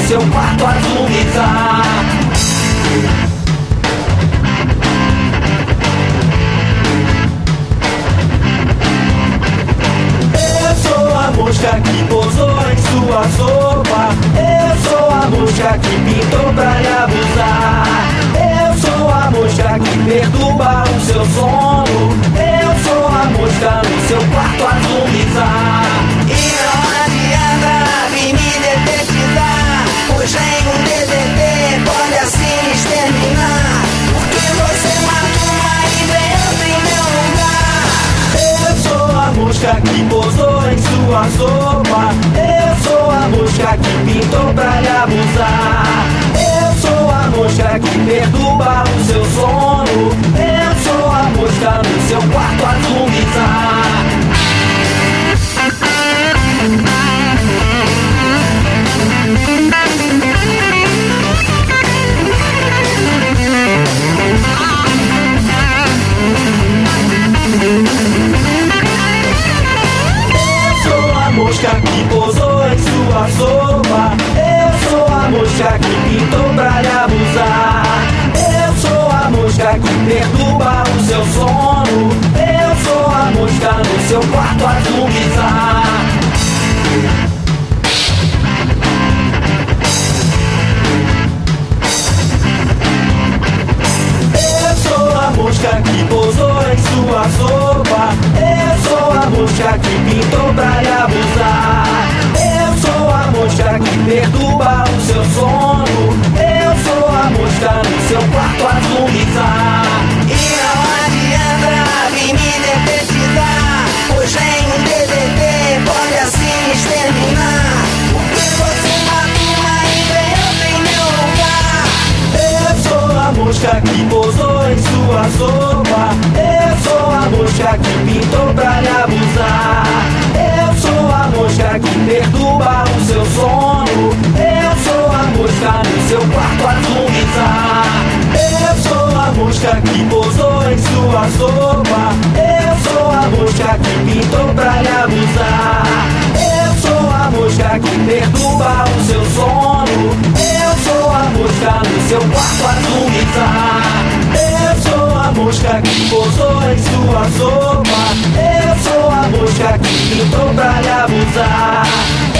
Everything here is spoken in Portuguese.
seu quarto a agonizar. A mosca que pousou em sua sopa. Eu sou a mosca que pintou pra lhe abusar. Eu sou a mosca que perturba o seu sono. Eu sou a mosca no seu quarto a agonizar. E não adianta vir me detetizar, pois nem um DDT pode assim exterminar. Porque você matou e veio em meu lugar. Eu sou a mosca que pousou em sua sopa. Eu sou a mosca que pintou pra lhe abusar. Eu sou a mosca que perturba o seu sono. Eu sou a mosca no seu quarto a agonizar. Mosca que pousou em sua sopa. Eu sou a mosca que pintou pra lhe abusar. Eu sou a mosca que perturba o seu sono. Eu sou a mosca no seu quarto a agonizar. Eu sou a mosca que pousou em sua sopa. Eu sou a mosca que pintou pra lhe abusar. Eu sou a mosca que perturba o seu sono. Eu sou a mosca no seu quarto a agonizar. E não adianta vir me detetizar, pois nem um DDT pode assim exterminar. Porque você matou e veio em meu lugar. Eu sou a mosca que pousou em sua sopa. Eu sou a mosca que pintou pra lhe abusar. Eu sou a mosca que perturba o seu sono. Eu sou a mosca no seu quarto a agonizar. Eu sou a mosca que pousou em sua sopa. Eu sou a mosca que pintou pra lhe abusar. Eu sou a mosca que perturba o seu sono. Eu sou a mosca no seu quarto a agonizar. Eu sou a mosca que pousou em sua sopa. Eu sou a mosca que pintou pra lhe abusar.